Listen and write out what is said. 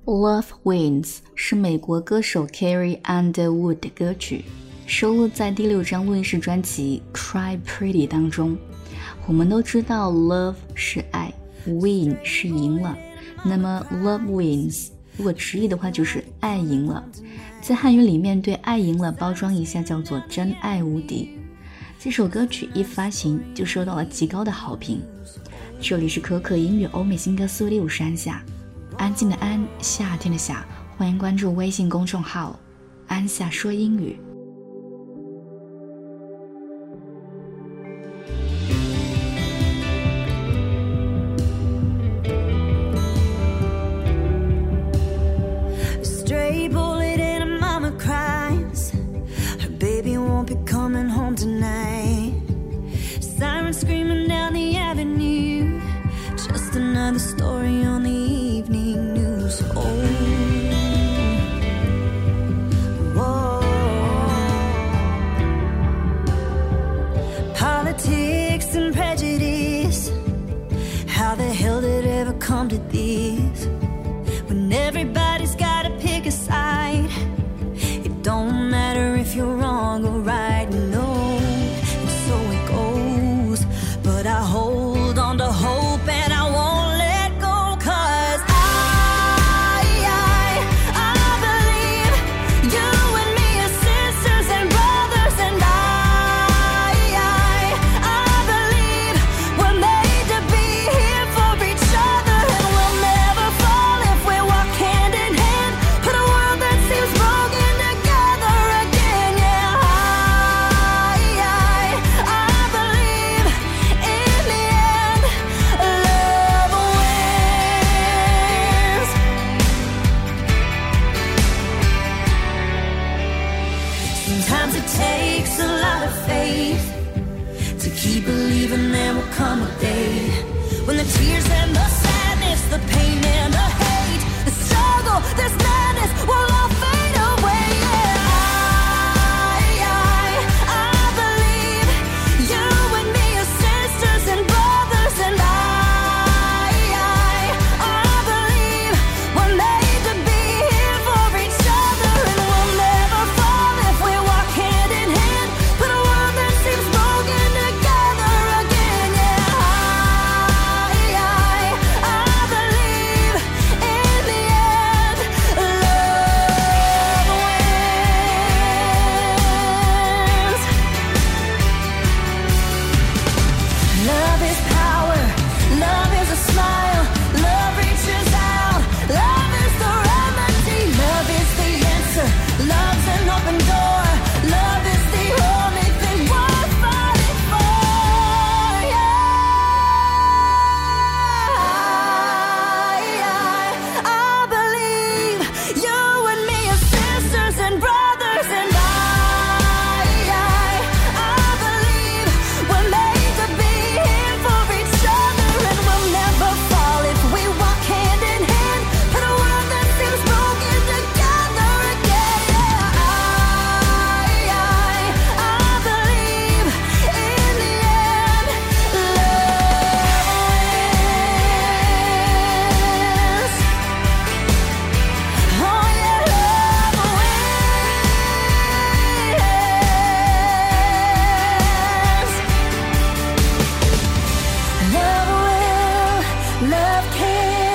Love Wins 是美国歌手 Carrie Underwood 的歌曲，收录在第6张录音室专辑 Cry Pretty 当中。我们都知道 Love 是爱， Win 是赢了，那么 Love Wins 如果直译的话就是爱赢了。在汉语里面对爱赢了包装一下叫做真爱无敌。这首歌曲一发行就收到了极高的好评。这里是可可音乐欧美新歌速递，我是安夏，安静的安，夏天的夏，欢迎关注微信公众号安夏说英语。 Coming home tonight, siren screaming down the avenue, just another story on the evening news. Oh, whoa. Politics and prejudice, how the hell did it ever come to this? When everybody's gotta pick a side, it don't matter if you're wrong or right, no, and so it goes. But I hold on to hope and I won't let go, 'cause I believe you and me are sisters and brothers, and I believe we're made to be here for each other, and we'll never fall if we walk hand in hand, put a world that seems broken together again. Yeah, I believe in the end, love wins. Sometimes it takes a lot of faith to keep believing there will come a day when the tears and the sadness, the pain and the hate, the struggle, this madness will all fade away. Yeah, I believe you and me are sisters and brothers, and I believe we're made to be here for each other, and we'll never fall if we walk hand in hand, put a world that seems broken together again. Yeah, I believe in the end, love wins. Love is power, love is a smile, love reaches out, love is the remedy, love is the answer, love's an open door, love is the only thing worth fighting for. Yeah, I believe you and me are sisters and brothers, and I believe we're made to be here for each other, and we'll never fall if we walk hand in hand, put a world that seems broken together again. Yeah, I believe in the end, love wins. Oh yeah, love wins. Love will, love can.